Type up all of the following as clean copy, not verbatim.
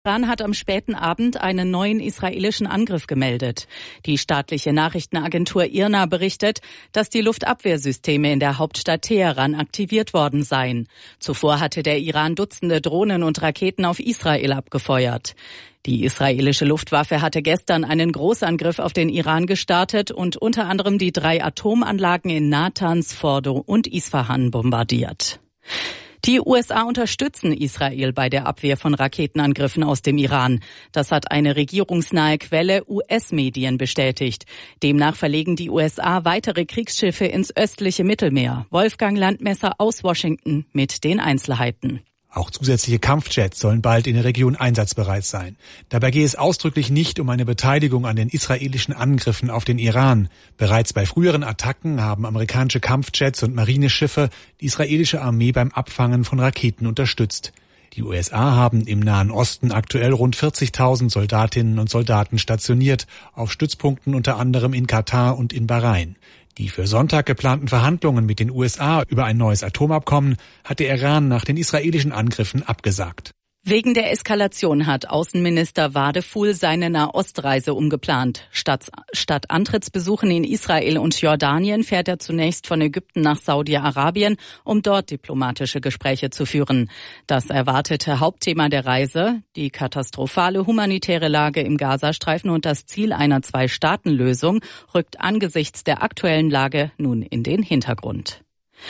Iran hat am späten Abend einen neuen israelischen Angriff gemeldet. Die staatliche Nachrichtenagentur IRNA berichtet, dass die Luftabwehrsysteme in der Hauptstadt Teheran aktiviert worden seien. Zuvor hatte der Iran Dutzende Drohnen und Raketen auf Israel abgefeuert. Die israelische Luftwaffe hatte gestern einen Großangriff auf den Iran gestartet und unter anderem die 3 Atomanlagen in Natanz, Fordo und Isfahan bombardiert. Die USA unterstützen Israel bei der Abwehr von Raketenangriffen aus dem Iran. Das hat eine regierungsnahe Quelle US-Medien bestätigt. Demnach verlegen die USA weitere Kriegsschiffe ins östliche Mittelmeer. Wolfgang Landmesser aus Washington mit den Einzelheiten. Auch zusätzliche Kampfjets sollen bald in der Region einsatzbereit sein. Dabei gehe es ausdrücklich nicht um eine Beteiligung an den israelischen Angriffen auf den Iran. Bereits bei früheren Attacken haben amerikanische Kampfjets und Marineschiffe die israelische Armee beim Abfangen von Raketen unterstützt. Die USA haben im Nahen Osten aktuell rund 40.000 Soldatinnen und Soldaten stationiert, auf Stützpunkten unter anderem in Katar und in Bahrain. Die für Sonntag geplanten Verhandlungen mit den USA über ein neues Atomabkommen hat der Iran nach den israelischen Angriffen abgesagt. Wegen der Eskalation hat Außenminister Wadeful seine Nahostreise umgeplant. Statt Antrittsbesuchen in Israel und Jordanien fährt er zunächst von Ägypten nach Saudi-Arabien, um dort diplomatische Gespräche zu führen. Das erwartete Hauptthema der Reise, die katastrophale humanitäre Lage im Gazastreifen und das Ziel einer Zwei-Staaten-Lösung, rückt angesichts der aktuellen Lage nun in den Hintergrund.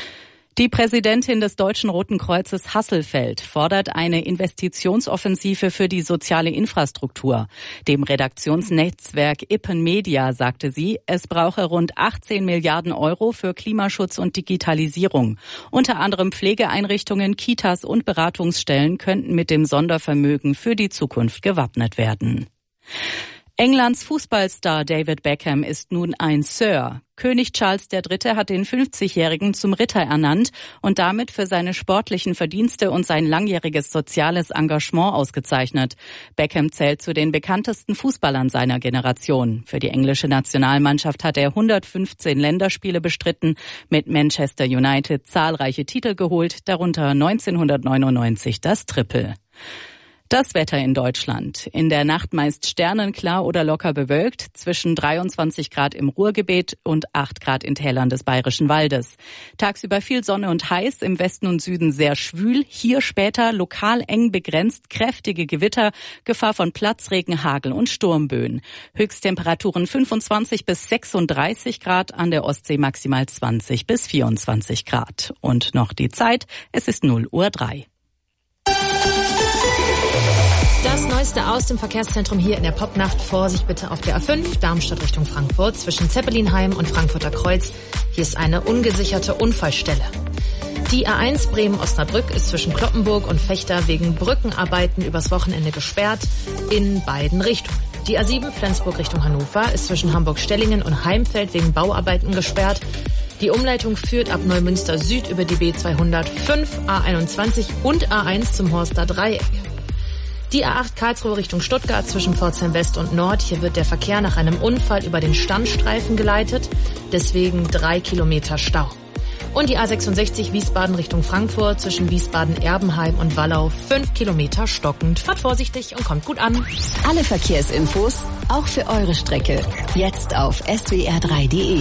Die Präsidentin des Deutschen Roten Kreuzes Hasselfeld fordert eine Investitionsoffensive für die soziale Infrastruktur. Dem Redaktionsnetzwerk Ippen Media sagte sie, es brauche rund 18 Milliarden Euro für Klimaschutz und Digitalisierung. Unter anderem Pflegeeinrichtungen, Kitas und Beratungsstellen könnten mit dem Sondervermögen für die Zukunft gewappnet werden. Englands Fußballstar David Beckham ist nun ein Sir. König Charles III. Hat den 50-Jährigen zum Ritter ernannt und damit für seine sportlichen Verdienste und sein langjähriges soziales Engagement ausgezeichnet. Beckham zählt zu den bekanntesten Fußballern seiner Generation. Für die englische Nationalmannschaft hat er 115 Länderspiele bestritten, mit Manchester United zahlreiche Titel geholt, darunter 1999 das Triple. Das Wetter in Deutschland. In der Nacht meist sternenklar oder locker bewölkt, zwischen 23 Grad im Ruhrgebiet und 8 Grad in Tälern des Bayerischen Waldes. Tagsüber viel Sonne und heiß, im Westen und Süden sehr schwül, hier später lokal eng begrenzt kräftige Gewitter, Gefahr von Platzregen, Hagel und Sturmböen. Höchsttemperaturen 25 bis 36 Grad, an der Ostsee maximal 20 bis 24 Grad. Und noch die Zeit, es ist 0:03 Uhr. Das Neueste aus dem Verkehrszentrum hier in der Popnacht. Vorsicht bitte auf der A5, Darmstadt Richtung Frankfurt, zwischen Zeppelinheim und Frankfurter Kreuz. Hier ist eine ungesicherte Unfallstelle. Die A1 Bremen-Osnabrück ist zwischen Cloppenburg und Vechta wegen Brückenarbeiten übers Wochenende gesperrt, in beiden Richtungen. Die A7 Flensburg Richtung Hannover ist zwischen Hamburg-Stellingen und Heimfeld wegen Bauarbeiten gesperrt. Die Umleitung führt ab Neumünster Süd über die B205, A21 und A1 zum Horster Dreieck. Die A8 Karlsruhe Richtung Stuttgart zwischen Pforzheim West und Nord. Hier wird der Verkehr nach einem Unfall über den Standstreifen geleitet. Deswegen 3 Kilometer Stau. Und die A66 Wiesbaden Richtung Frankfurt zwischen Wiesbaden-Erbenheim und Wallau 5 Kilometer stockend. Fahrt vorsichtig und kommt gut an. Alle Verkehrsinfos, auch für eure Strecke, jetzt auf swr3.de.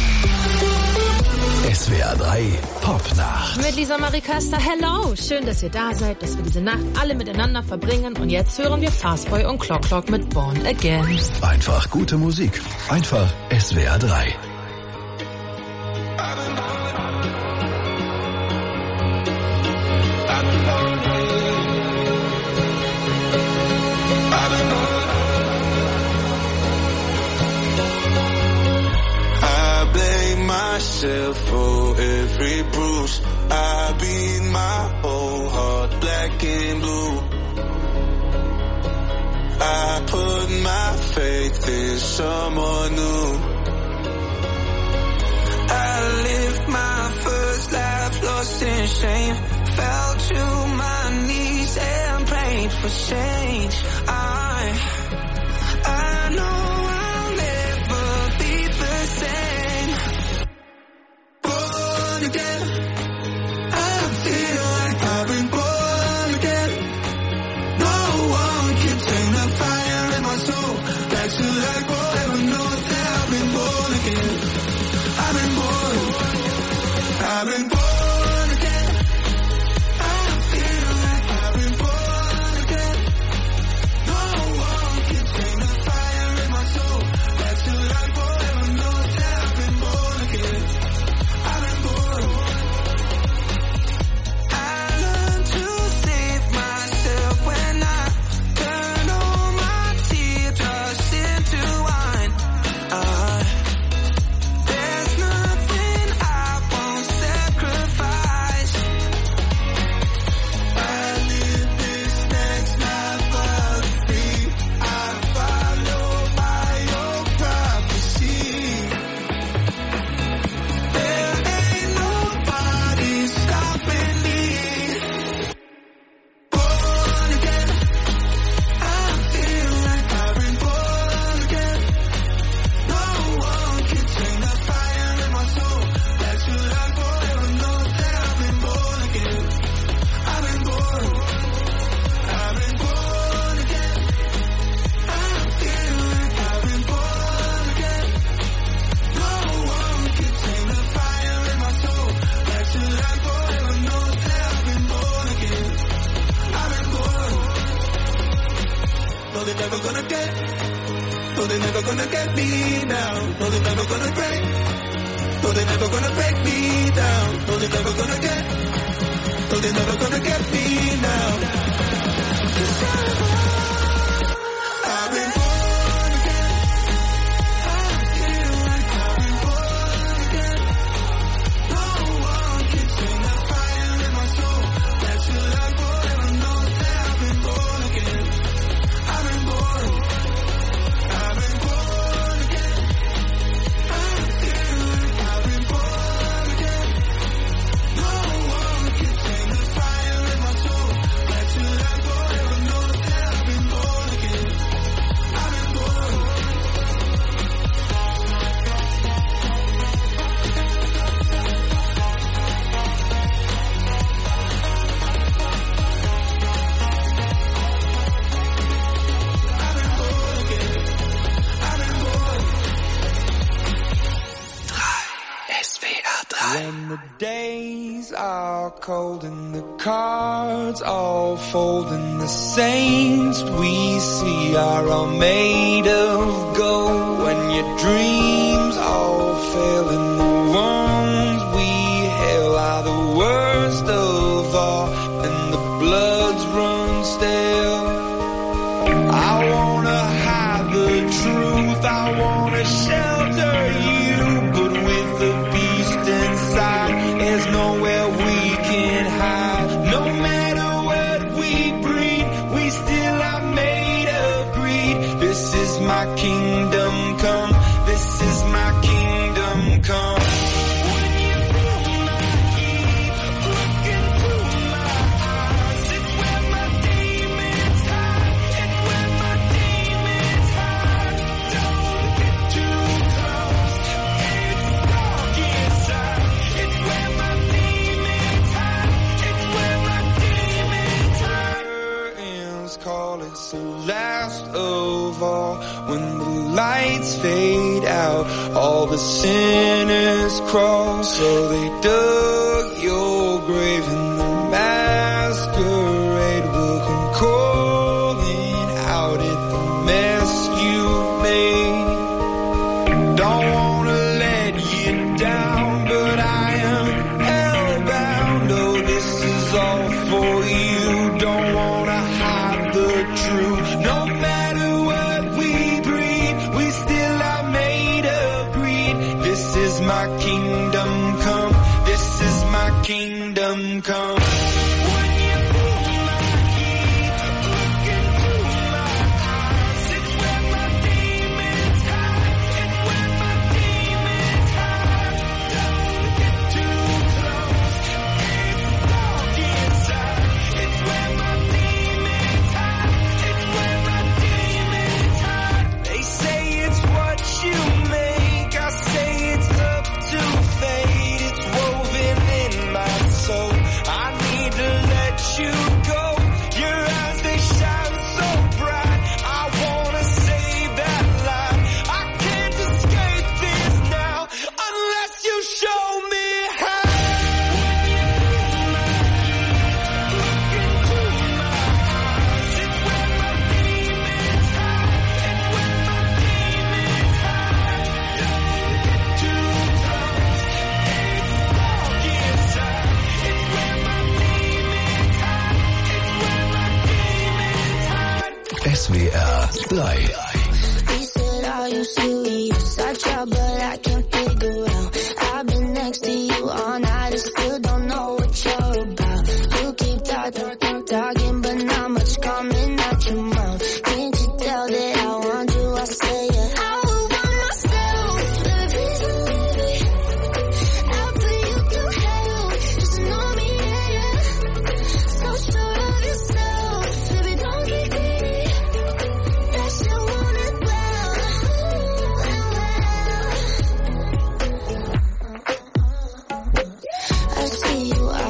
SWR 3 Popnacht. Mit Lisa Marie Köster. Hello. Schön, dass ihr da seid, dass wir diese Nacht alle miteinander verbringen. Und jetzt hören wir Fastboy und Clock Clock mit Born Again. Einfach gute Musik. Einfach SWR 3. For every bruise, I beat my whole heart black and blue. I put my faith in someone new. I lived my first life lost in shame, fell to my knees and prayed for change. I know I'll never be the same. Born again, I feel like I've been born again. No one can No, they're never gonna get. No, they're never gonna get me now. No, they're never gonna break. No, they're never gonna break me down. No, they're never gonna get. No, they're never gonna get me now. I've been born again. I feel like I've been born again. No one can sing the fire in my soul. That your life forever knows that I've been born again. I've been born. I've been born again. I feel like I've been born again. No one can sing the fire in my soul. That your life forever knows that I've been born again. I've been born. When the days are cold and the cards all fold and the saints we see are all made of gold, when your dreams all fail and the ones we hail are the worst of all and the bloods run stale. I wanna hide the truth, I wanna shelter you, but with the beast inside, there's nowhere we can hide. No matter what we breed, we still are made of greed. This is my kingdom come, this is my kingdom come. When you feel my heat, look into my eyes, it's where my demons hide, it's where my demons hide. Don't get too close, it's dark inside, it's where my demons hide, it's where my demons hide. Curtains call, it's the last of all. When the lights fade out, all the sinners crawl. So they dug your grave and the masquerade will come calling out at the mess you made. Don't wanna let you down, but I am hellbound. Oh, this is all for you. Don't wanna hide the truth. No matter what we breed, we still are made of greed. This is my kingdom come. This is my kingdom come. When you feel my heat, look into my eyes, it's where my demons hide, it's where my demons hide. Don't get too close, it's dark inside, it's where my demons hide, it's where my demons hide. They say it's what you make, I say it's up to fate, it's woven in my soul. I need to let you go. Your eyes, they shine so bright. I wanna save that light. I can't escape this now unless you show me how. When you feel my heat, look into my eyes, it's where my demons hide, it's where my demons hide. Don't get too close, it's dark inside, it's where my demons hide, it's where my demons hide. SWR 3. He said, are you serious? I tried, but I can't figure out. I've been next to you all night, I still don't know what you're about. You keep talking, but not much coming out your mouth. Can't you tell that I want you? I say it. I would want myself, baby. I'll put you through hell, just know me, yeah. So sure of yourself, baby, don't get greedy. That you want it well. I see you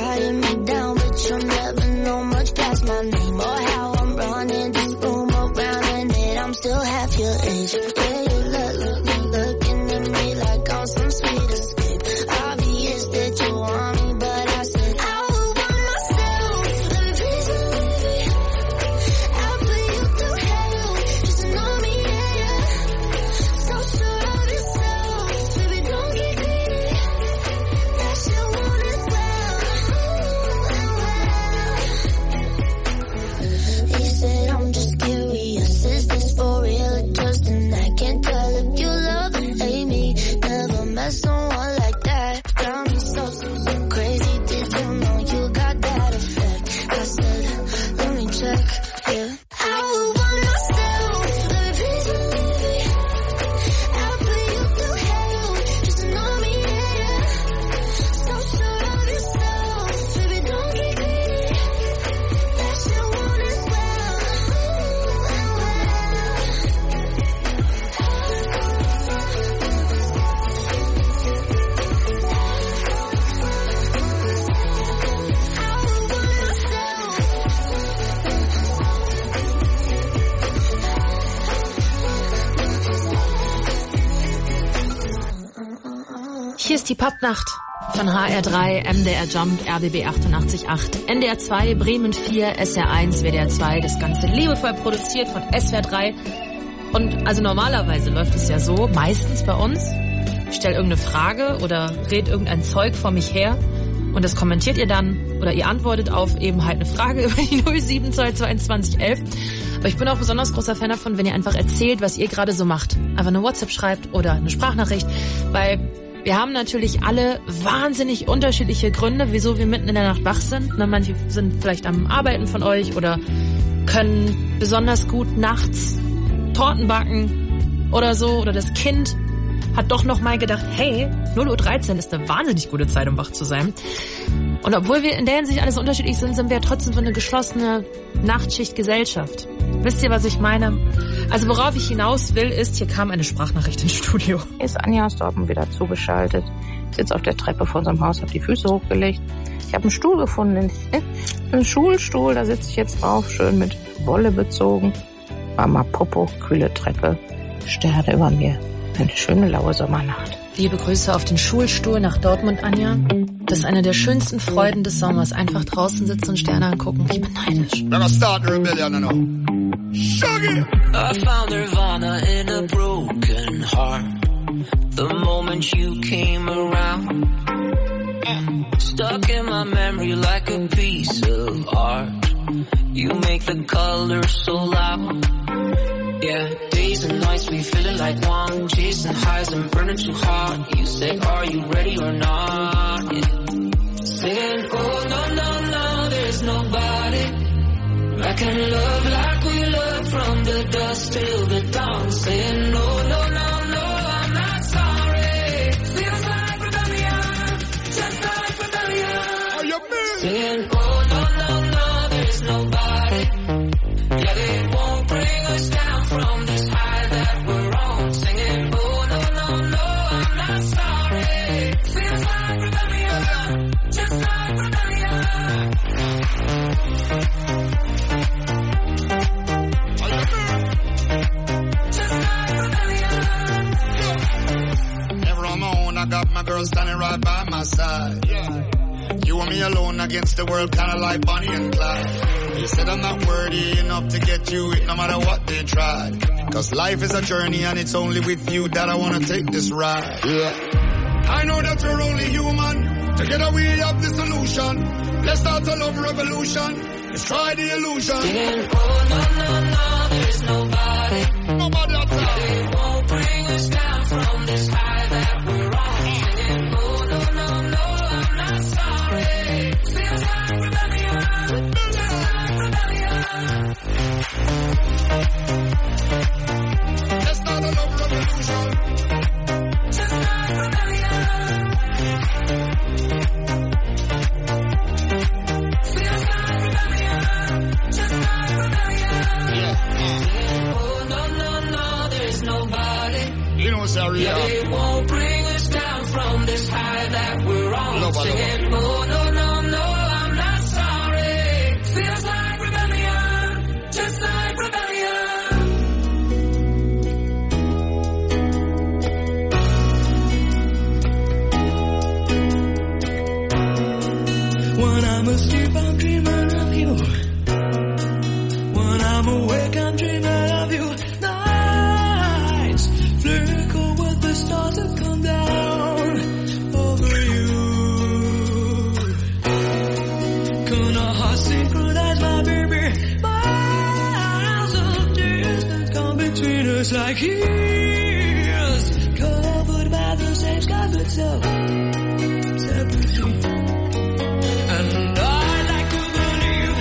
Hier ist die Popnacht von HR3, MDR Jump, RBB 88.8, NDR 2, Bremen 4, SR 1, WDR 2. Das Ganze liebevoll produziert von SWR 3. Und also normalerweise läuft es ja so, meistens bei uns, ich stelle irgendeine Frage oder red irgendein Zeug vor mich her und das kommentiert ihr dann oder ihr antwortet auf eben halt eine Frage über die 0722111. Aber ich bin auch besonders großer Fan davon, wenn ihr einfach erzählt, was ihr gerade so macht. Einfach eine WhatsApp schreibt oder eine Sprachnachricht, weil wir haben natürlich alle wahnsinnig unterschiedliche Gründe, wieso wir mitten in der Nacht wach sind. Manche sind vielleicht am Arbeiten von euch oder können besonders gut nachts Torten backen oder so. Oder das Kind hat doch noch mal gedacht, hey, 0:13 Uhr ist eine wahnsinnig gute Zeit, um wach zu sein. Und obwohl wir in der Hinsicht alles unterschiedlich sind, sind wir trotzdem so eine geschlossene Nachtschichtgesellschaft. Wisst ihr, was ich meine? Also worauf ich hinaus will, ist, hier kam eine Sprachnachricht ins Studio. Hier ist Anja aus Dortmund wieder zugeschaltet. Ich sitze auf der Treppe vor unserem Haus, habe die Füße hochgelegt. Ich habe einen Stuhl gefunden, einen Schulstuhl, da sitze ich jetzt drauf, schön mit Wolle bezogen. Mama Popo, kühle Treppe, Sterne über mir. Eine schöne laue Sommernacht. Liebe Grüße auf den Schulstuhl nach Dortmund, Anja. Das ist eine der schönsten Freuden des Sommers. Einfach draußen sitzen und Sterne angucken. Ich bin neidisch. I found Nirvana in a broken heart. The moment you came around, stuck in my memory like a piece of art. You make the colors so loud. Yeah, days and nights we feeling like one, chasing highs and burning too hard. You said, are you ready or not? Yeah. Saying, oh no, no, no, there's nobody I can love like we love from the dusk till the dawn. Saying, no, no, no, no, I'm not sorry. Feels like rebellion, just like rebellion. Saying, oh no, no, no, there's nobody. Yeah, they won't bring us down from this high that we're on. Singing, oh no, no, no, I'm not sorry. Feels like rebellion, just like rebellion. Never alone, I got my girl standing right by my side. Yeah. You and me alone against the world, kinda like Bonnie and Clyde. You said I'm not worthy enough to get you it, no matter what they tried. Cause life is a journey and it's only with you that I wanna take this ride. Yeah. I know that we're only human, together we have the solution. Let's start a love revolution, let's try the illusion. Saying, oh no, no, no, there's nobody. Nobody outside. They won't bring us down from this high that we're on. Saying, oh no, no, no, I'm not sorry. Feels like rebellion, just like rebellion. Let's start a love revolution, just like rebellion. Feels like rebellion, just like rebellion. Yeah. Oh no, no, no, there's nobody. You know what's our yeah, they won't bring us down from this high that we're on. Singing, oh no, no, no, I'm not sorry. Feels like rebellion, just like rebellion. When I'm asleep, I'm dreaming of you. When I'm awake, I'm dreaming of you. Nights flicker with the stars that come down over you. Can our hearts synchronize, my baby? Miles of distance come between us like years, covered by the same sky, but so separately. And I like to believe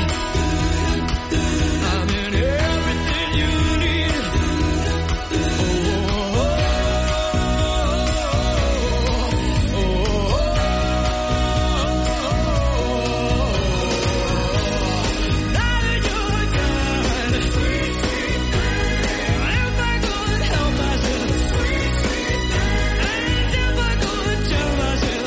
I'm in everything you need. Oh, oh, oh, oh. Now that you're gone, if I could help myself, and if I could tell myself.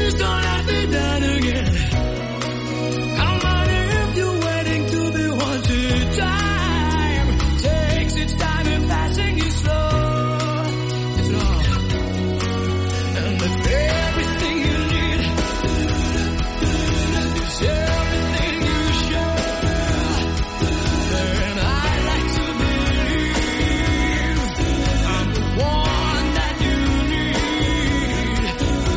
Please don't let me down again. Come on if you're waiting to be wanted. Time takes its time and passing is slow. It's long. And with everything you need is everything you share. And I like to believe I'm the one that you need.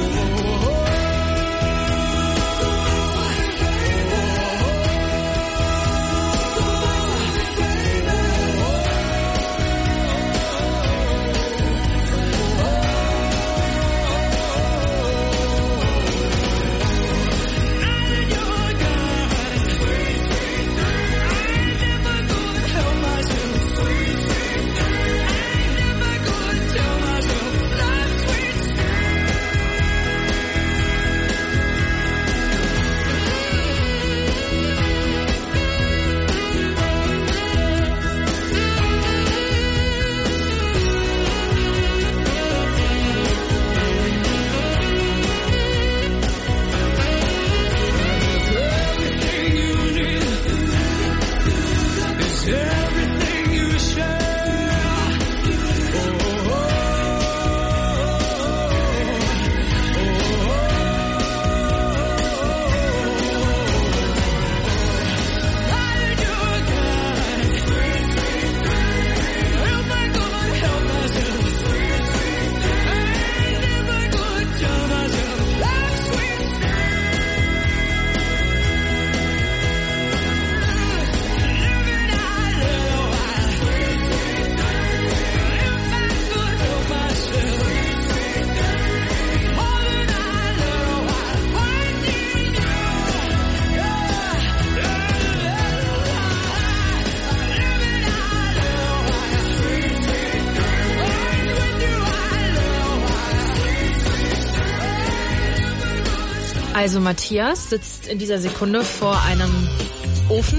Also Matthias sitzt in dieser Sekunde vor einem Ofen,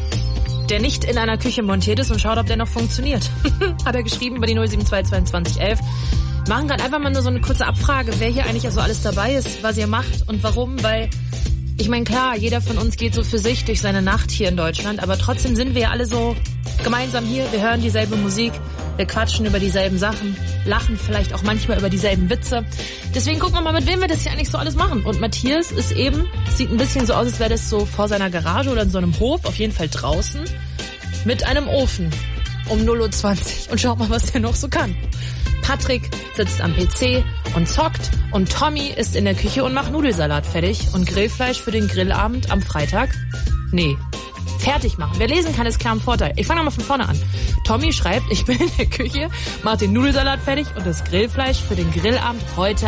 der nicht in einer Küche montiert ist und schaut, ob der noch funktioniert. Hat er geschrieben über die 072 2211. Machen gerade einfach mal nur so eine kurze Abfrage, wer hier eigentlich also alles dabei ist, was ihr macht und warum, weil ich meine, klar, jeder von uns geht so für sich durch seine Nacht hier in Deutschland, aber trotzdem sind wir ja alle so gemeinsam hier, wir hören dieselbe Musik, wir quatschen über dieselben Sachen, lachen vielleicht auch manchmal über dieselben Witze. Deswegen gucken wir mal, mit wem wir das hier eigentlich so alles machen. Und Matthias ist eben, sieht ein bisschen so aus, als wäre das so vor seiner Garage oder in so einem Hof, auf jeden Fall draußen, mit einem Ofen um 0:20 Uhr. Und schaut mal, was der noch so kann. Patrick sitzt am PC und zockt und Tommy ist in der Küche und macht Nudelsalat fertig und Grillfleisch für den Grillabend am Freitag. Nee, fertig machen. Wer lesen kann, ist klar im Vorteil. Ich fange nochmal von vorne an. Tommy schreibt, ich bin in der Küche, mach den Nudelsalat fertig und das Grillfleisch für den Grillabend heute.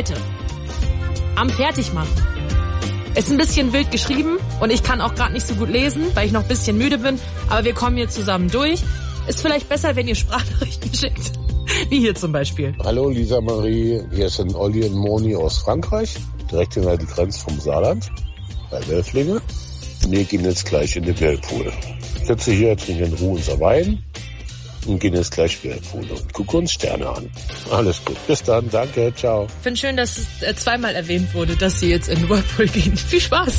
Am Fertigmachen. Ist ein bisschen wild geschrieben und ich kann auch gerade nicht so gut lesen, weil ich noch ein bisschen müde bin, aber wir kommen hier zusammen durch. Ist vielleicht besser, wenn ihr Sprachnachrichten schickt. Wie hier zum Beispiel. Hallo Lisa Marie, hier sind Olli und Moni aus Frankreich, direkt hinter die Grenze vom Saarland, bei Welflinge. Wir gehen jetzt gleich in den Whirlpool. Ich sitze hier, trinke in Ruhe unser Wein und gehen jetzt gleich Whirlpool und gucken uns Sterne an. Alles gut, bis dann, danke, ciao. Ich finde schön, dass es zweimal erwähnt wurde, dass sie jetzt in den Whirlpool gehen. Viel Spaß.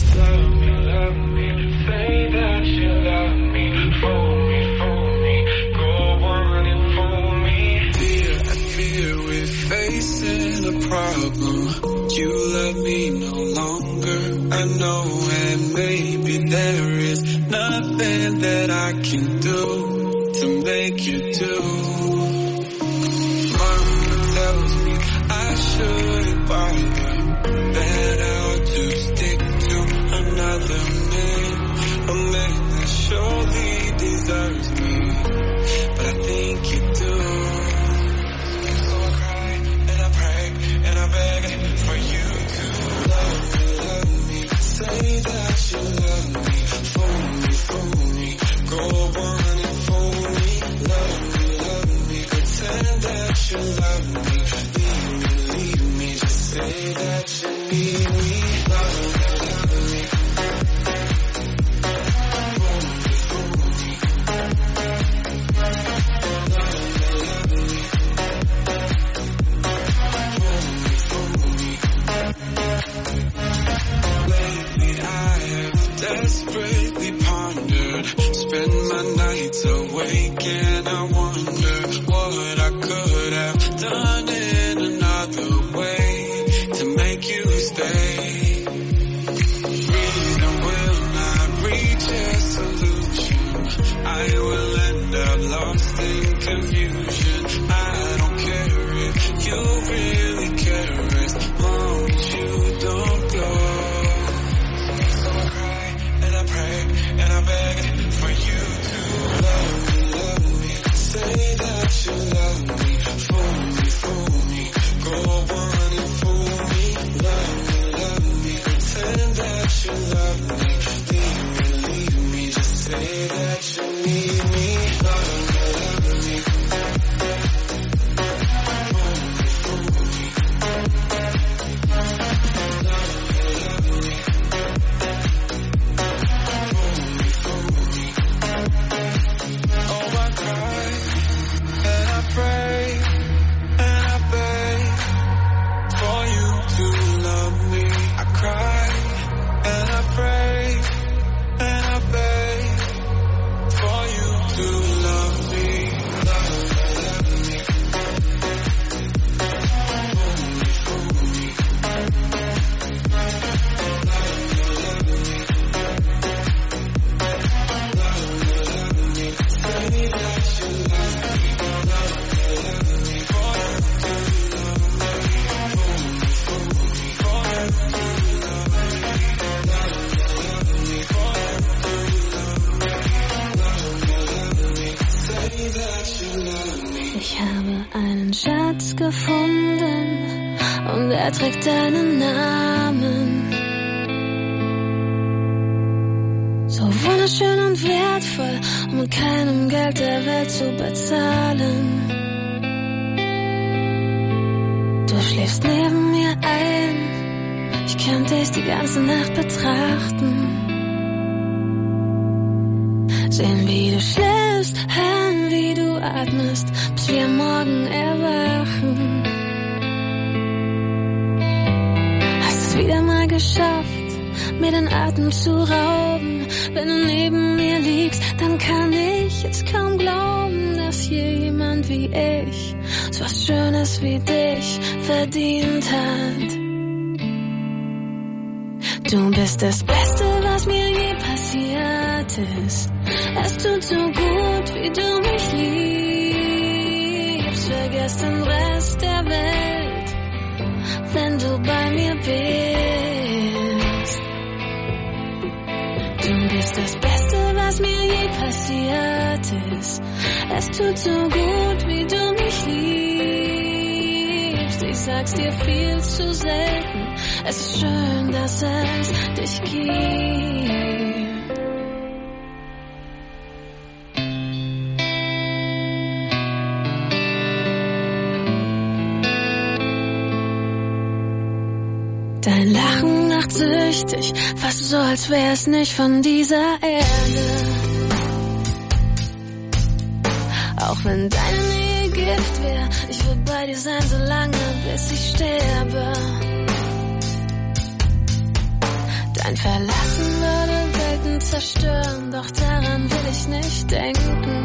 You love me no longer, I know, and maybe there is nothing that I can do to make you do. Mama tells me I shouldn't bother, that I'll just stick to another man, a man that surely deserves me, but I think you do. So I cry and I pray and I beg for you to love me, say that you love me, fool me, go on and fool me, love me, pretend that you love me, leave me, just say that you need me, love me. er trägt deinen Namen. So wunderschön und wertvoll, um mit keinem Geld der Welt zu bezahlen. Du schläfst neben mir ein, ich könnte dich die ganze Nacht betrachten. Sehen, wie du schläfst, hören, wie du atmest, bis wir am Morgen erwachen. Hast es wieder mal geschafft, mir den Atem zu rauben. Wenn du neben mir liegst, dann kann ich es kaum glauben, dass hier jemand wie ich so was Schönes wie dich verdient hat. Du bist das Beste, was mir je passiert ist. Es tut so gut, wie du mich liebst. Vergiss den Rest der Welt, wenn du bei mir bist. Du bist das Beste, was mir je passiert ist. Es tut so gut, wie du mich liebst. Ich sag's dir viel zu selten. Es ist schön, dass es dich gibt. Dein Lachen macht süchtig, fast so, als wär's nicht von dieser Erde. Auch wenn deine Nähe Gift wär, ich würd bei dir sein, so lange, bis ich sterbe. Dein Verlassen würde Welten zerstören, doch daran will ich nicht denken.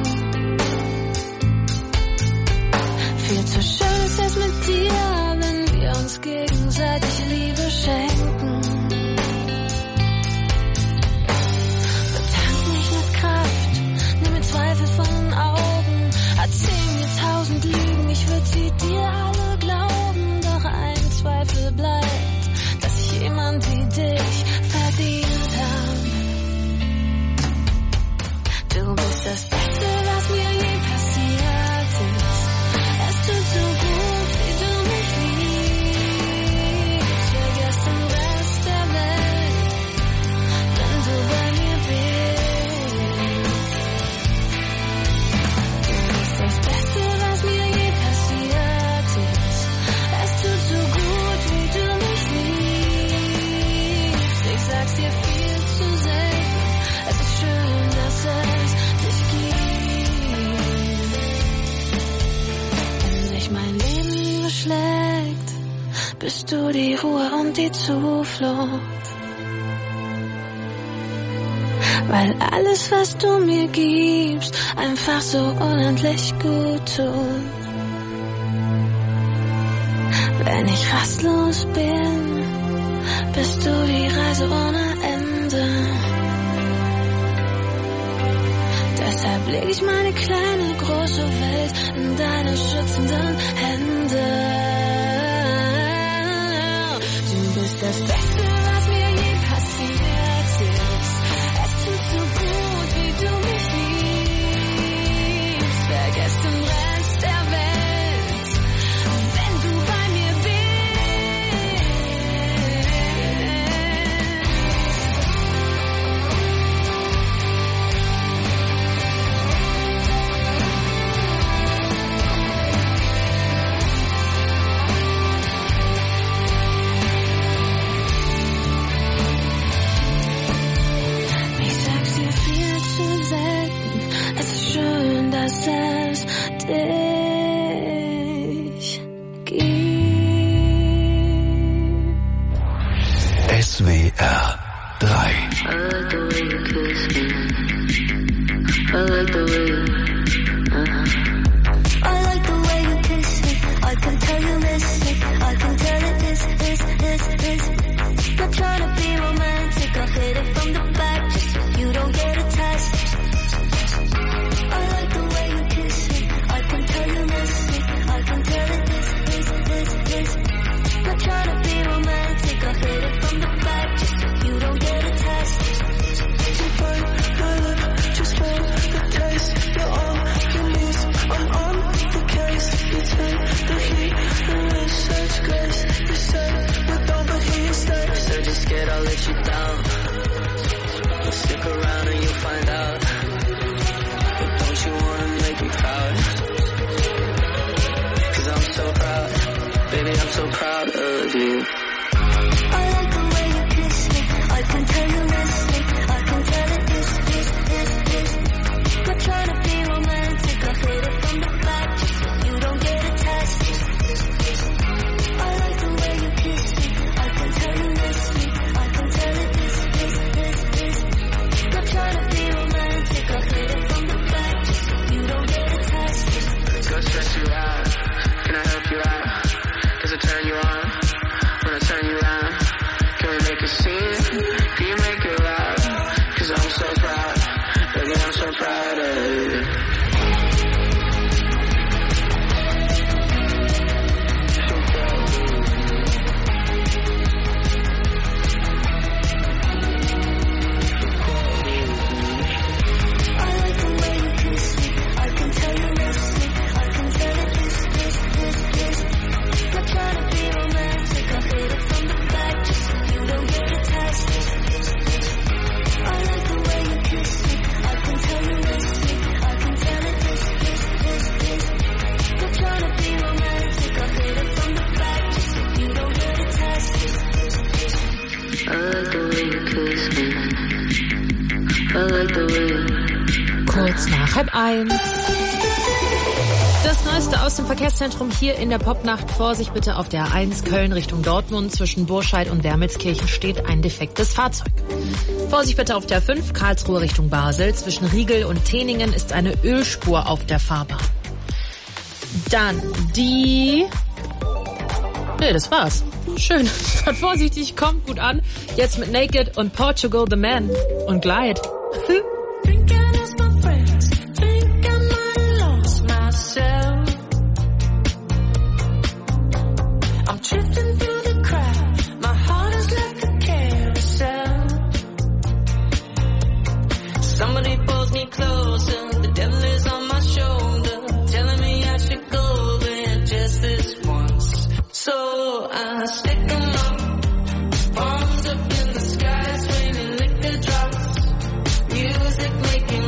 Viel zu schön ist es mit dir, wenn wir uns gegenseitig Liebe schenken. Betank mich mit Kraft, nimm mir Zweifel von den Augen, erzähl mir 1000 Lügen, ich würd sie dir alle glauben, doch ein Zweifel bleibt, dass ich jemand wie dich verdient hab. Du bist das Beste, was mir je passiert ist. Es tut so gut, wie du mich liebst. Vergiss den Rest der Welt, wenn du bei mir bist. Du bist das Beste, was mir je passiert ist. Es tut so gut, wie du mich liebst. Ich sag's dir viel zu selten. Es ist schön, dass es dich gibt. Wenn sich mein Leben überschlägt, bist du die Ruhe und die Zuflucht. Weil alles, was du mir gibst, einfach so unendlich gut tut. Wenn ich rastlos bin, bist du die Reise ohne Ende. Deshalb leg ich meine kleine, große Welt in deine schützenden Hände. Du bist das Beste, was mir je passiert ist. Es tut so gut, wie du mich liebst. Vergiss den Rest der Welt, wenn du bei mir es dich gibt. SWR 3. Not trying to be romantic, I'll hit it from the back just so you don't get attached. I like the way you kiss me, I can tell you miss me, I can tell it this. Not trying to be romantic, I'll hit it from the back just so you don't get attached. To find my love, just for the taste, you're all you need, I'm on the case. You take the heat and with such grace, you say scared I'll let you down. But stick around and you'll find out. But don't you wanna make me proud? 'Cause I'm so proud, baby, I'm so proud of you. I like the way you kiss me. I can tell you miss me. I can tell it is. Not trying to be romantic. I hit it from the back just so you don't get attached. I like the way you kiss me. I can tell you miss me. I can tell it is. Not trying to be romantic. I hit it from the back just so you don't get attached. Go stress you out. Can I help you out? Does it turn you on? When I turn you on, can we make a scene? Can you make it loud? 'Cause I'm so proud, baby, I'm so proud of you. I like the way you kiss me. I can tell you miss me. I can tell it is. Not trying to be romantic. I hit it from the back just so you don't get attached. I like the way you kiss me. I can tell you miss me. I can tell it is. Not trying to be romantic. I hit it from the back just so you don't get attached. I like the way you kiss me. I like the way. Kurz nach 12:30. Das Neueste aus dem Verkehrszentrum hier in der Popnacht. Vorsicht bitte auf der A1 Köln Richtung Dortmund. Zwischen Burscheid und Wermelskirchen steht ein defektes Fahrzeug. Vorsicht bitte auf der 5 Karlsruhe Richtung Basel. Zwischen Riegel und Teningen ist eine Ölspur auf der Fahrbahn. Dann das war's. Schön. Fahrt vorsichtig, kommt gut an. Jetzt mit Naked und Portugal the Man und Glide. Think I lost my friends. Think I might have lost myself. I'm drifting through the crowd. My heart is like a carousel. Somebody pulls me closer. The devil is on my shoulder, telling me I should go there just this once. So I stick 'em up, palms up in the sky, swinging liquor drops. Music making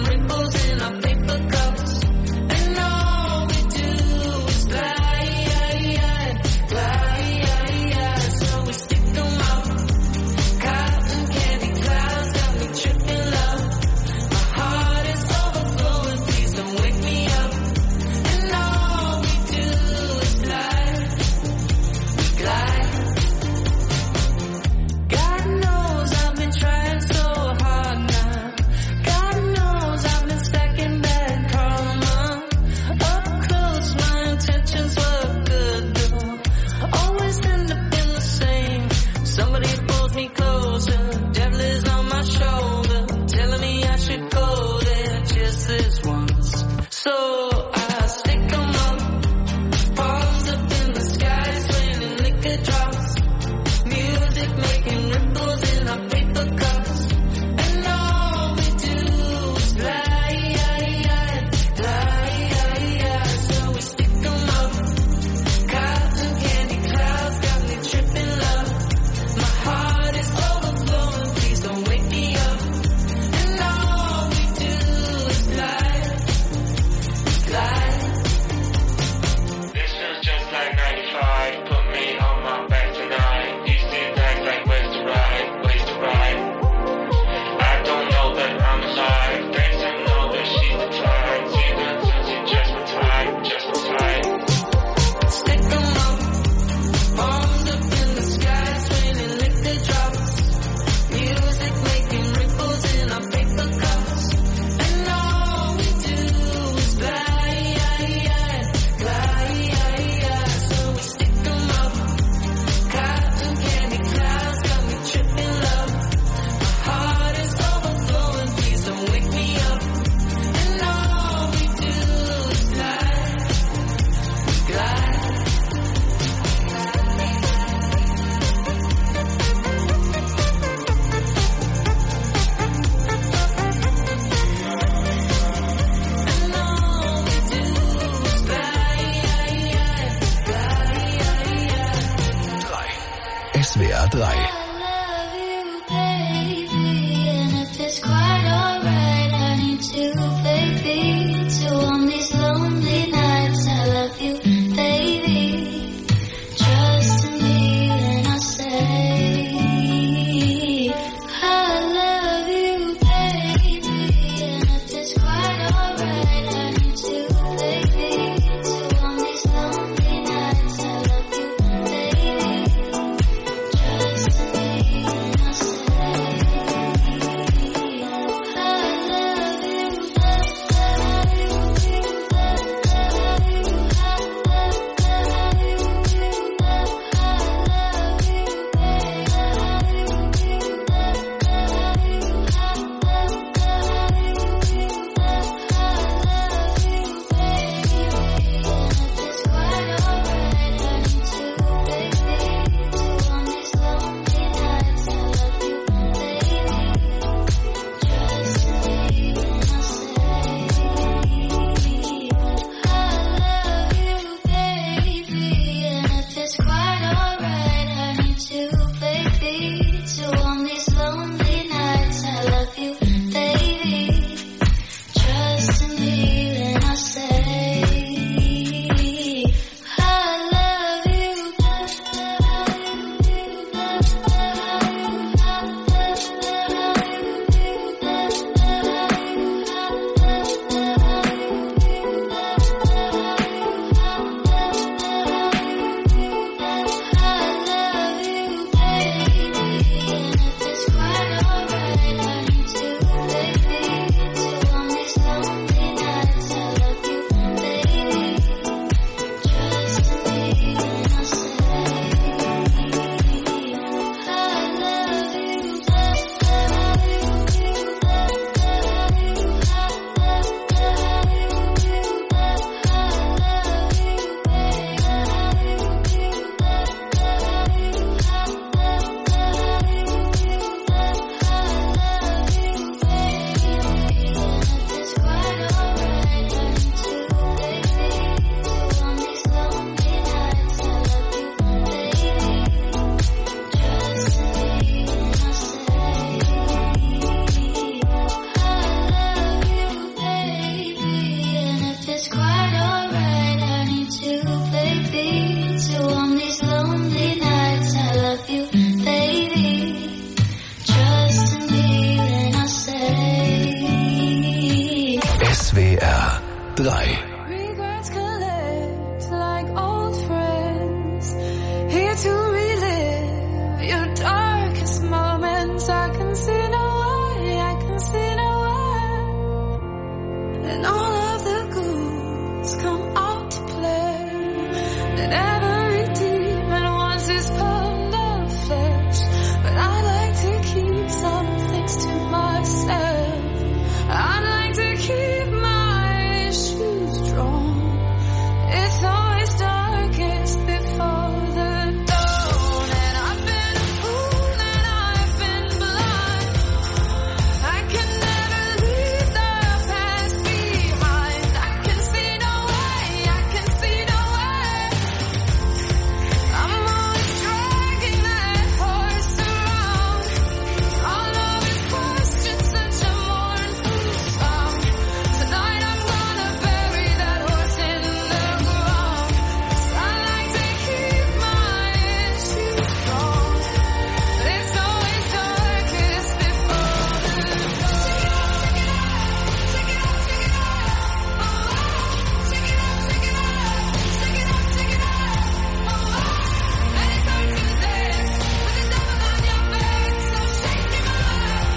3. Regrets collect like old friends. Here to relive your darkest moments. I can see no way, I can see no way. And all of the ghouls come out to play. And every demon wants his pound of flesh. But I like to keep some things to myself. I like to keep my issues strong. It's always darkest before the dawn. And I've been a fool and I've been blind. I can never leave the past behind. I can see no way, I can see no way. I'm always dragging that horse around. All of his questions, such a mournful song. Tonight I'm gonna bury that horse in the ground. 'Cause I like to keep my issues strong. But it's always darkest before the dawn. Check it out, check it out. Check it out, check it out. Oh, check it out, check it out. Check it out, check it out. Oh, and it's hard to dance with the devil on your back, so shake him out.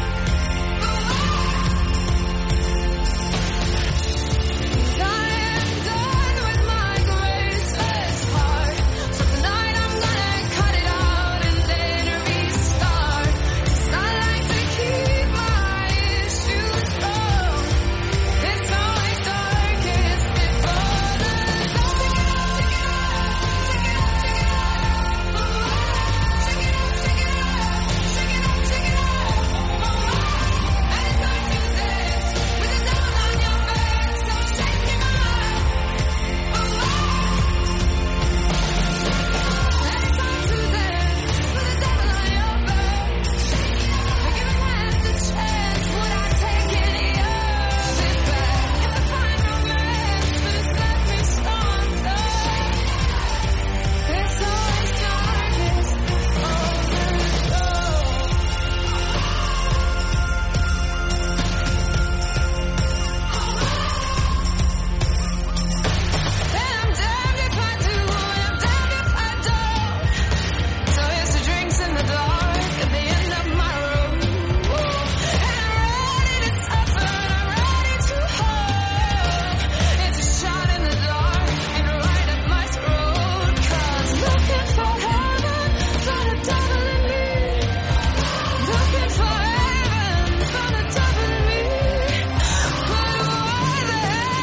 I am done with my graceless heart. So tonight I'm gonna cut it out and then restart. 'Cause I like to keep my issues strong. It's always darkest before the dawn. Check it out, check it out. Check it out, check it out. Check it out, check it out. Check it out, check it out. And it's hard to dance with the devil on your back, so shake him out. And it's hard to dance with the devil on your back. Give him half the chance, would I take any of it back? It's a fine romance, but it's left me stronger. It's always darkest before the dawn. And I'm damned if I do, and I'm damned if I don't. So here's the drinks in the dark at the end of my road. And I'm ready to suffer, and I'm ready to hurt. It's a shot in the dark and right up my throat. 'Cause looking for heaven, found a devil in me. Looking for heaven, found a devil in me. But why the hell?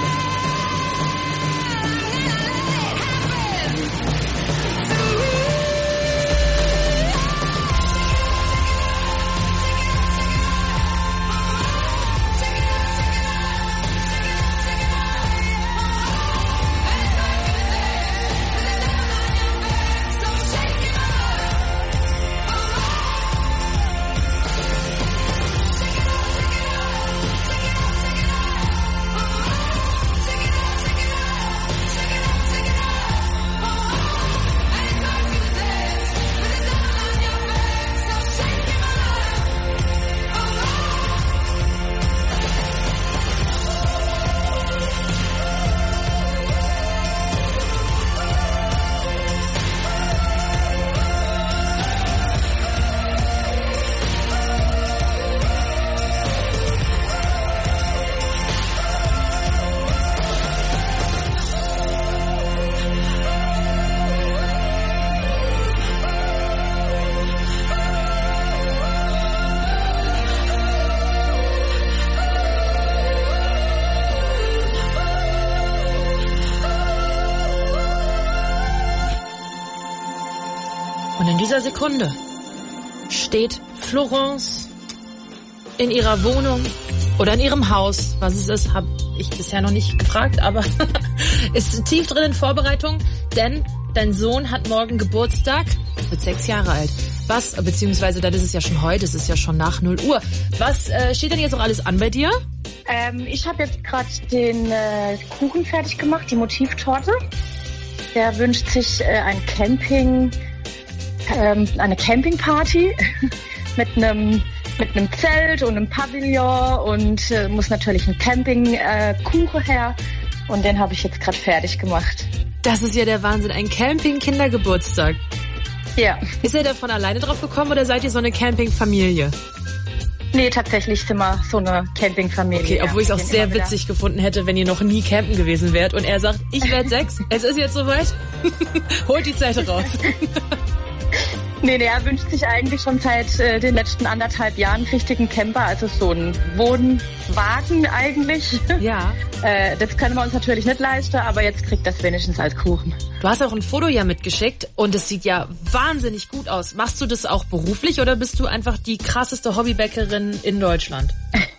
Und in dieser Sekunde steht Florence in ihrer Wohnung oder in ihrem Haus. Was es ist, habe ich bisher noch nicht gefragt, aber ist tief drin in Vorbereitung, denn dein Sohn hat morgen Geburtstag, wird 6 Jahre alt. Was, beziehungsweise das ist es ja schon heute, es ist ja schon nach 0 Uhr. Was steht denn jetzt noch alles an bei dir? Ich habe jetzt gerade den Kuchen fertig gemacht, die Motivtorte. Der wünscht sich eine Campingparty mit einem Zelt und einem Pavillon und muss natürlich ein Campingkuchen her. und den habe ich jetzt gerade fertig gemacht. Das ist ja der Wahnsinn, ein Camping-Kindergeburtstag. Ja. Ist er da von alleine drauf gekommen oder seid ihr so eine Campingfamilie? Nee, tatsächlich sind wir so eine Campingfamilie. Okay, obwohl ich es auch sehr witzig gefunden hätte, wenn ihr noch nie campen gewesen wärt und er sagt, ich werde 6, es ist jetzt soweit, holt die Zeit raus. Nee, er wünscht sich eigentlich schon seit den letzten 1,5 Jahren einen richtigen Camper, also so einen Wohnwagen eigentlich. Ja. Das können wir uns natürlich nicht leisten, aber jetzt kriegt das wenigstens als Kuchen. Du hast auch ein Foto ja mitgeschickt und es sieht ja wahnsinnig gut aus. Machst du das auch beruflich oder bist du einfach die krasseste Hobbybäckerin in Deutschland?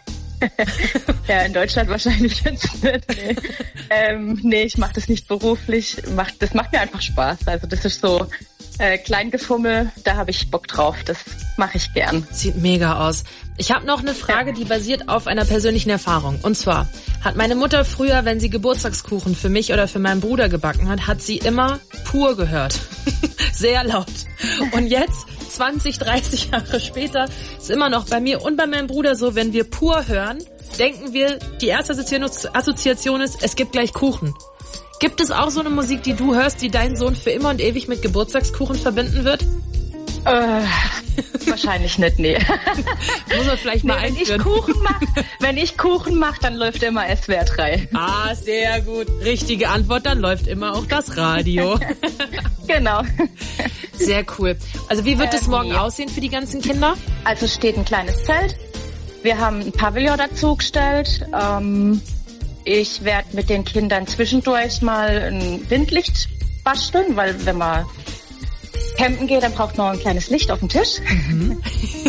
Ja, in Deutschland wahrscheinlich jetzt nicht. Nee, ich mache das nicht beruflich. Das macht mir einfach Spaß. Also das ist so Kleingefummel, da habe ich Bock drauf. Das mache ich gern. Sieht mega aus. Ich habe noch eine Frage, die basiert auf einer persönlichen Erfahrung. Und zwar hat meine Mutter früher, wenn sie Geburtstagskuchen für mich oder für meinen Bruder gebacken hat, hat sie immer pur gehört. Sehr laut. Und jetzt, 20, 30 Jahre später, ist immer noch bei mir und bei meinem Bruder so, wenn wir pur hören, denken wir, die erste Assoziation ist, es gibt gleich Kuchen. Gibt es auch so eine Musik, die du hörst, die dein Sohn für immer und ewig mit Geburtstagskuchen verbinden wird? Wahrscheinlich nicht, nee. Muss man vielleicht mal einführen. Wenn ich Kuchen mache, dann läuft immer SWR 3. Ah, sehr gut. Richtige Antwort, dann läuft immer auch das Radio. Genau. Sehr cool. Also wie wird es morgen aussehen für die ganzen Kinder? Also steht ein kleines Zelt. Wir haben ein Pavillon dazu gestellt. Ich werde mit den Kindern zwischendurch mal ein Windlicht basteln, weil wenn man campen geht, dann braucht man ein kleines Licht auf dem Tisch. Mhm.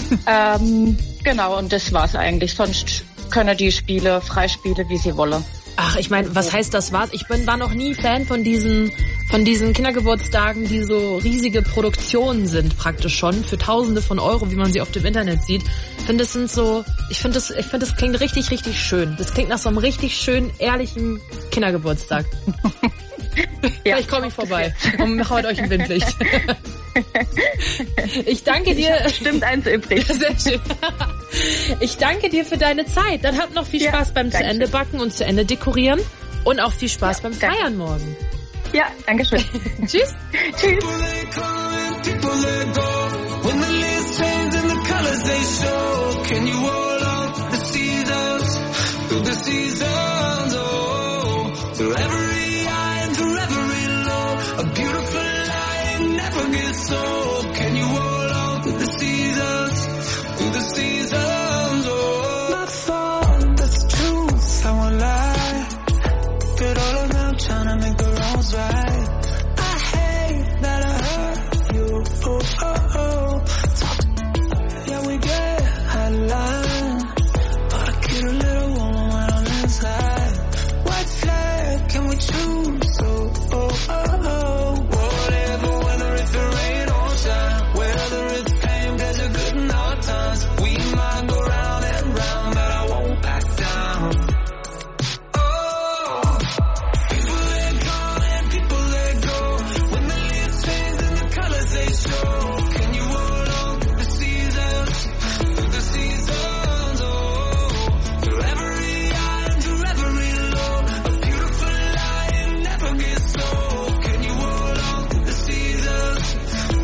Genau, und das war's eigentlich. Sonst können die Freispiele, wie sie wollen. Ach, ich meine, was heißt das war's? Ich war noch nie Fan von diesen Kindergeburtstagen, die so riesige Produktionen sind, praktisch schon, für Tausende von Euro, wie man sie auf dem Internet sieht. Ich finde, das klingt richtig, richtig schön. Das klingt nach so einem richtig schönen, ehrlichen Kindergeburtstag. Ja, vielleicht komme ich vorbei und mache mit euch ein Windlicht. Ich danke dir. Ich hab bestimmt eins übrig. Sehr schön. Ich danke dir für deine Zeit. Dann habt noch viel Spaß beim zu Ende backen und zu Ende dekorieren und auch viel Spaß beim Feiern morgen. Ja, danke schön. Tschüss. Tschüss. Can you hold on to the seasons, through the seasons, oh. My fault, that's the truth, I won't lie. Get all around trying to make the wrongs right. I hate that I hurt you, oh, oh, oh. Yeah, we get out of line, but I get a little warm when I'm inside. White flag, can we choose, oh, oh, oh, oh. Whatever, whether if it rain or shine, whether it's pain, pleasure, good and hard times, we might go round and round, but I won't back down. Oh, people let go and people let go, when the leaves change and the colors they show. Can you hold on through the seasons, oh, through every high and through every low, a beautiful lie never gets old. Can you hold on through the seasons,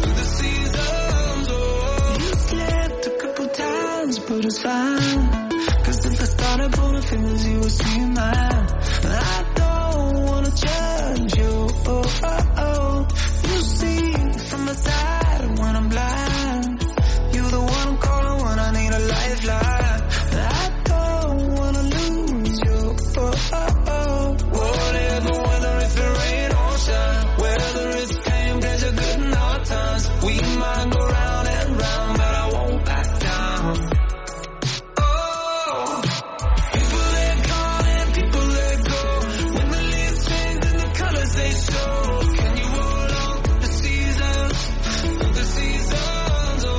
oh. You slipped a couple times, but it's fine, 'cause if I started pulling fingers, you would see mine. I don't wanna judge you, oh, oh, oh. You see from my side when I'm blind, you're the one I'm calling when I need a lifeline. I don't wanna lose you, oh, oh, oh. Whatever, whether it's the rain or shine, whether it's pain, pleasure, good and hard times, we might go round and round, but I won't back down. Oh, people let go and people let go, when the leaves change and the colors they show. Can you hold on through the seasons, oh.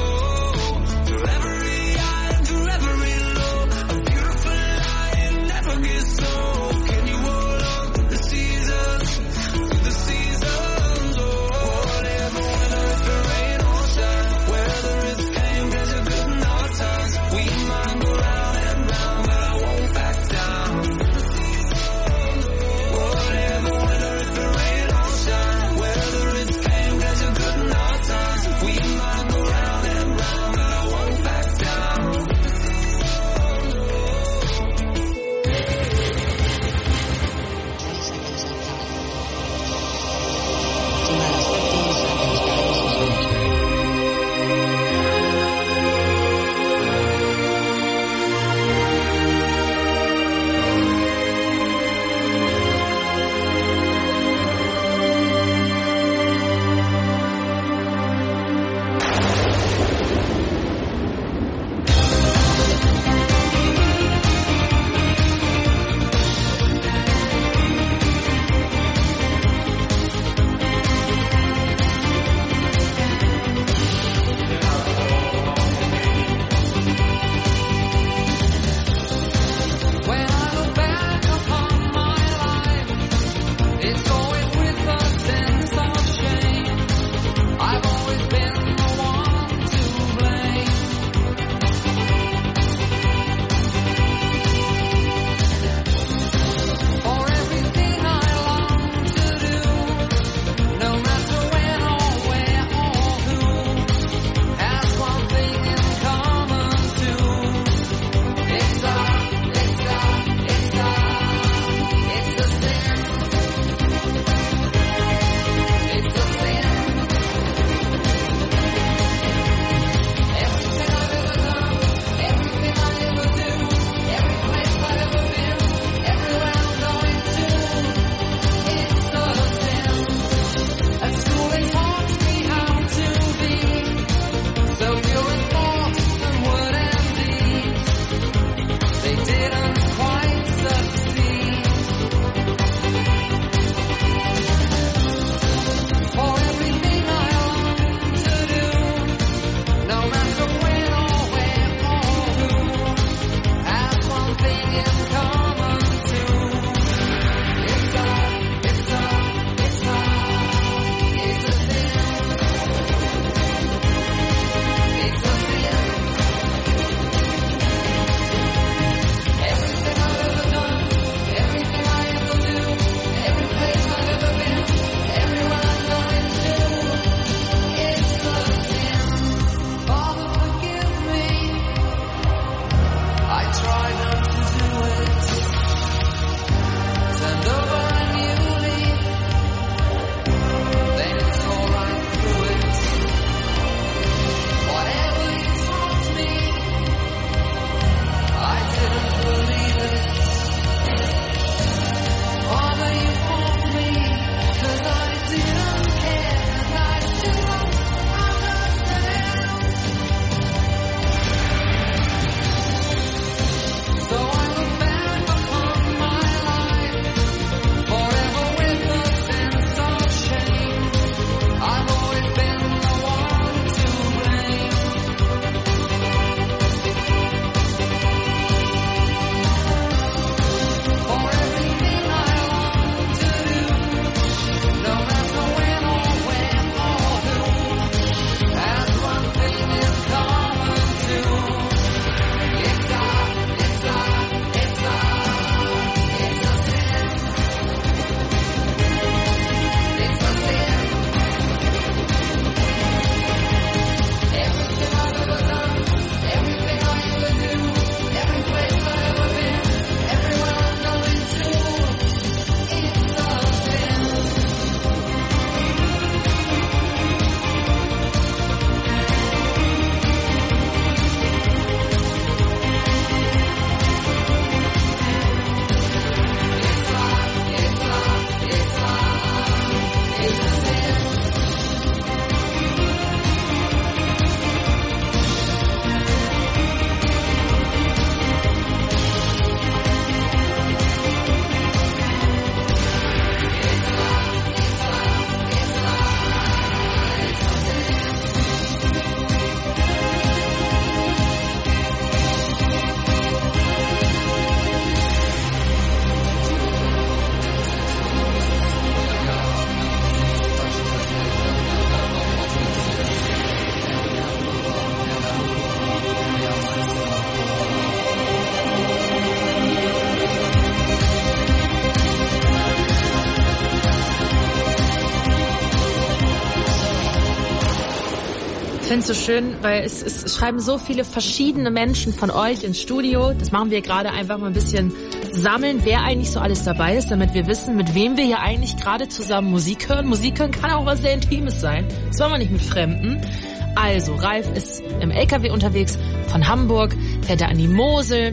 finde es so schön, weil es schreiben so viele verschiedene Menschen von euch ins Studio. Das machen wir gerade einfach mal ein bisschen sammeln, wer eigentlich so alles dabei ist, damit wir wissen, mit wem wir hier eigentlich gerade zusammen Musik hören. Musik hören kann auch was sehr Intimes sein. Das wollen wir nicht mit Fremden. Also, Ralf ist im LKW unterwegs von Hamburg, fährt er an die Mosel.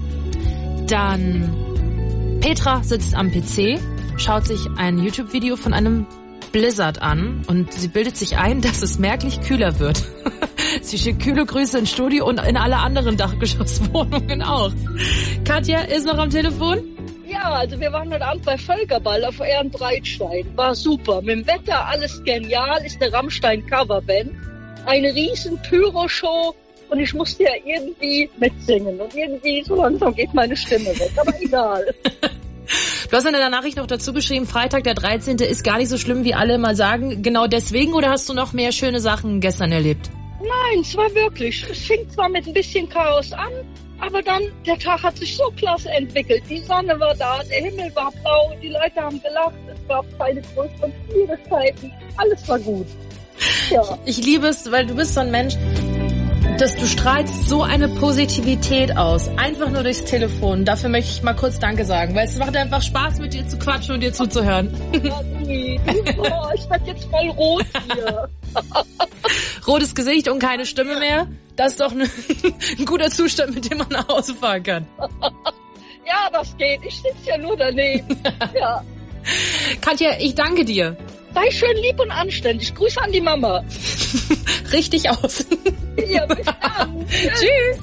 Dann Petra sitzt am PC, schaut sich ein YouTube-Video von einem Blizzard an und sie bildet sich ein, dass es merklich kühler wird. Sie schickt kühle Grüße ins Studio und in alle anderen Dachgeschosswohnungen auch. Katja ist noch am Telefon? Ja, also wir waren heute Abend bei Völkerball auf Ehrenbreitstein. War super. Mit dem Wetter alles genial. Ist eine Rammstein-Coverband. Eine riesen Pyro-Show und ich musste ja irgendwie mitsingen. Und irgendwie so langsam geht meine Stimme weg. Aber egal. Du hast in deiner Nachricht noch dazu geschrieben, Freitag der 13. ist gar nicht so schlimm, wie alle mal sagen. Genau deswegen, oder hast du noch mehr schöne Sachen gestern erlebt? Nein, es war wirklich. Es fing zwar mit ein bisschen Chaos an, aber dann, der Tag hat sich so klasse entwickelt. Die Sonne war da, der Himmel war blau, die Leute haben gelacht, es gab keine größeren Schwierigkeiten. Alles war gut. Ja. Ich liebe es, weil du bist so ein Mensch, dass du strahlst so eine Positivität aus. Einfach nur durchs Telefon. Dafür möchte ich mal kurz Danke sagen, weil es macht einfach Spaß, mit dir zu quatschen und dir zuzuhören. Ja, nee. Oh, ich werd jetzt voll rot hier. Rotes Gesicht und keine Stimme mehr. Das ist doch ein guter Zustand, mit dem man nach Hause fahren kann. Ja, das geht. Ich sitze ja nur daneben. Ja. Katja, ich danke dir. Sei schön lieb und anständig. Grüße an die Mama. Richtig aus. Ja, bis dann. Tschüss.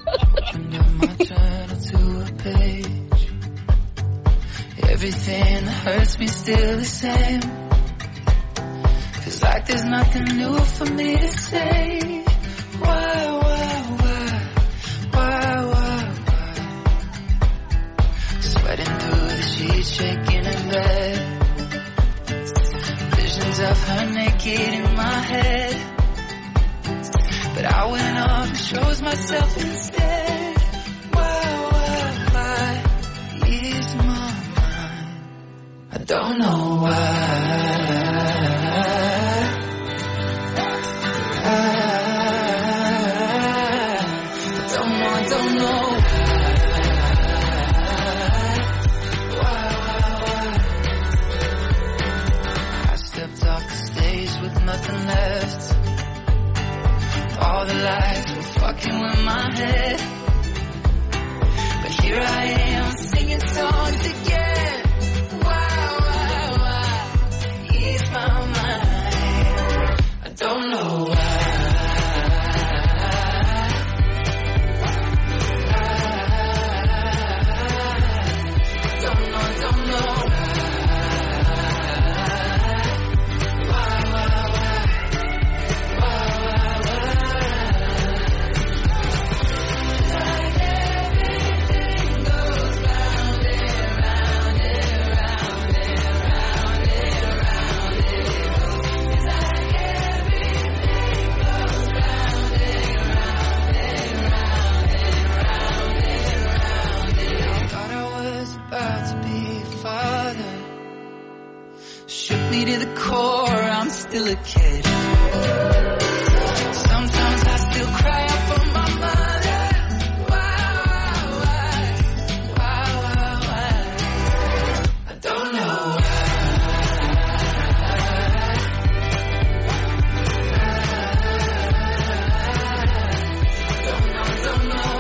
Everything that hurts me still the same. Feels like there's nothing new for me to say. Why? Sweating through the sheets, shaking in bed. Visions of her naked in my head. But I went off and chose myself instead. Why is my mind? I don't know why. I don't know. I stepped off the stage with nothing left. All the lights were fucking with my head. But here I am singing songs again. Why ease my mind? I don't know why. Don't know. To the core, I'm still a kid. Sometimes I still cry out for my mother. Why? I don't know Don't know.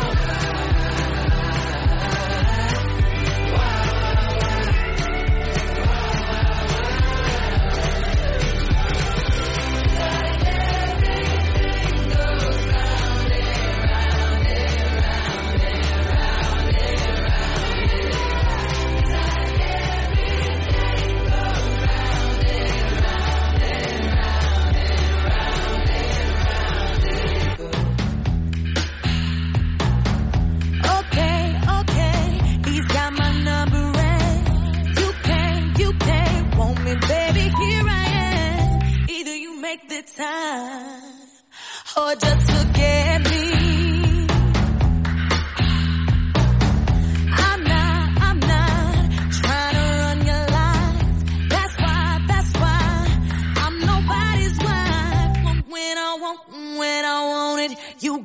Time, or just forget me. I'm not trying to run your life. That's why I'm nobody's wife.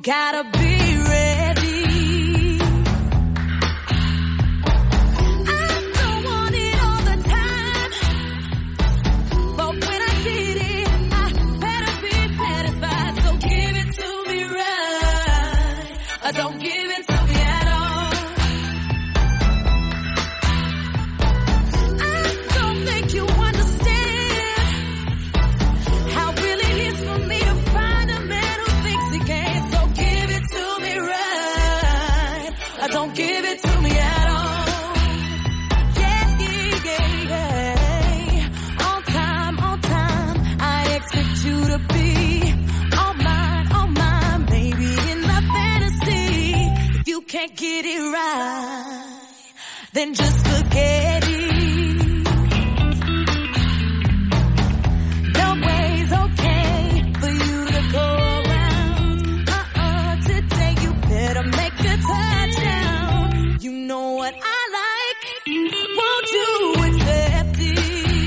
gotta be ready. I don't want it all the time, but when I get it, I better be satisfied. So give it to me right, or don't give it to me at all. I don't think you understand how real it is for me to find a man who thinks he can. So give it to me right, or don't give it to me at all. Yeah, yeah, yeah. On time, I expect you to be all mine, baby, in my fantasy. If you can't get it right, then just forget it. No way's okay for you to go around. Today you better make a touchdown. You know what I like, won't you accept it?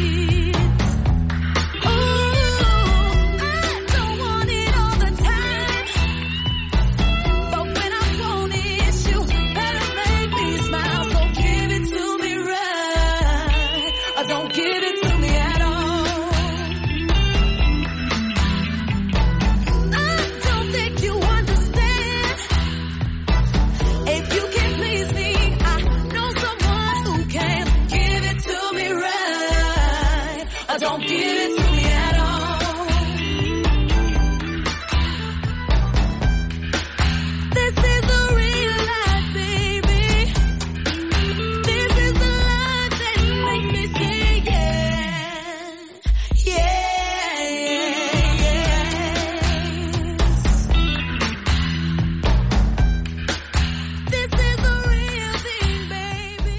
Ooh, I don't want it all the time, but when I want it, you better make me smile. So give it to me right, or don't give it to me at all. I don't think you understand. If you can please me, I know someone who can. Give it to me right, or don't give it to me at all. This is the real life, baby. This is the life that makes me say yeah, yeah, yes. This is the real thing, baby.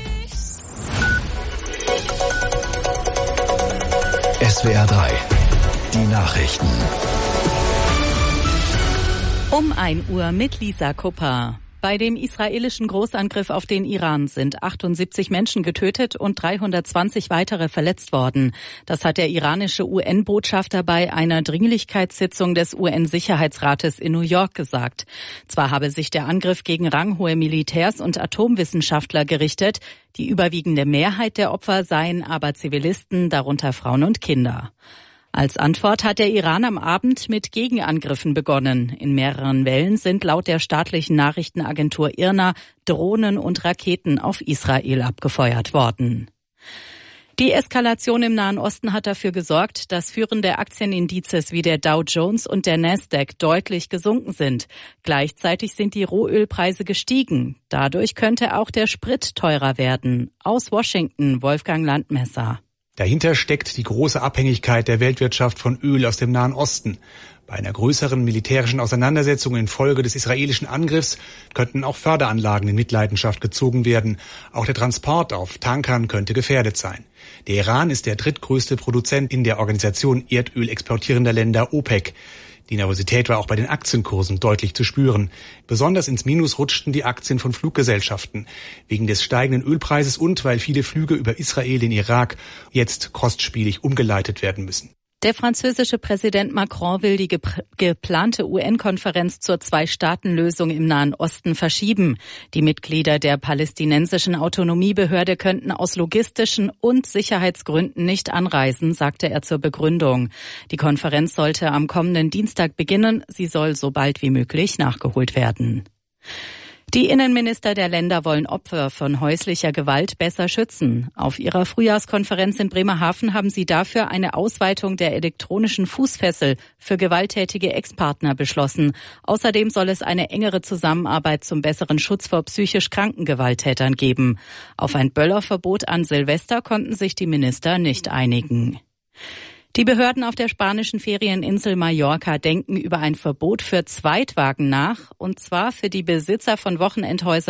SWR 3, die Nachrichten. Um 1 Uhr mit Lisa Kupper. Bei dem israelischen Großangriff auf den Iran sind 78 Menschen getötet und 320 weitere verletzt worden. Das hat der iranische UN-Botschafter bei einer Dringlichkeitssitzung des UN-Sicherheitsrates in New York gesagt. Zwar habe sich der Angriff gegen ranghohe Militärs und Atomwissenschaftler gerichtet, die überwiegende Mehrheit der Opfer seien aber Zivilisten, darunter Frauen und Kinder. Als Antwort hat der Iran am Abend mit Gegenangriffen begonnen. In mehreren Wellen sind laut der staatlichen Nachrichtenagentur IRNA Drohnen und Raketen auf Israel abgefeuert worden. Die Eskalation im Nahen Osten hat dafür gesorgt, dass führende Aktienindizes wie der Dow Jones und der Nasdaq deutlich gesunken sind. Gleichzeitig sind die Rohölpreise gestiegen. Dadurch könnte auch der Sprit teurer werden. Aus Washington, Wolfgang Landmesser. Dahinter steckt die große Abhängigkeit der Weltwirtschaft von Öl aus dem Nahen Osten. Bei einer größeren militärischen Auseinandersetzung infolge des israelischen Angriffs könnten auch Förderanlagen in Mitleidenschaft gezogen werden. Auch der Transport auf Tankern könnte gefährdet sein. Der Iran ist der drittgrößte Produzent in der Organisation Erdöl exportierender Länder OPEC. Die Nervosität war auch bei den Aktienkursen deutlich zu spüren. Besonders ins Minus rutschten die Aktien von Fluggesellschaften. Wegen des steigenden Ölpreises und weil viele Flüge über Israel, den Irak, jetzt kostspielig umgeleitet werden müssen. Der französische Präsident Macron will die geplante UN-Konferenz zur Zwei-Staaten-Lösung im Nahen Osten verschieben. Die Mitglieder der palästinensischen Autonomiebehörde könnten aus logistischen und Sicherheitsgründen nicht anreisen, sagte er zur Begründung. Die Konferenz sollte am kommenden Dienstag beginnen. Sie soll so bald wie möglich nachgeholt werden. Die Innenminister der Länder wollen Opfer von häuslicher Gewalt besser schützen. Auf ihrer Frühjahrskonferenz in Bremerhaven haben sie dafür eine Ausweitung der elektronischen Fußfessel für gewalttätige Ex-Partner beschlossen. Außerdem soll es eine engere Zusammenarbeit zum besseren Schutz vor psychisch kranken Gewalttätern geben. Auf ein Böllerverbot an Silvester konnten sich die Minister nicht einigen. Die Behörden auf der spanischen Ferieninsel Mallorca denken über ein Verbot für Zweitwagen nach, und zwar für die Besitzer von Wochenendhäusern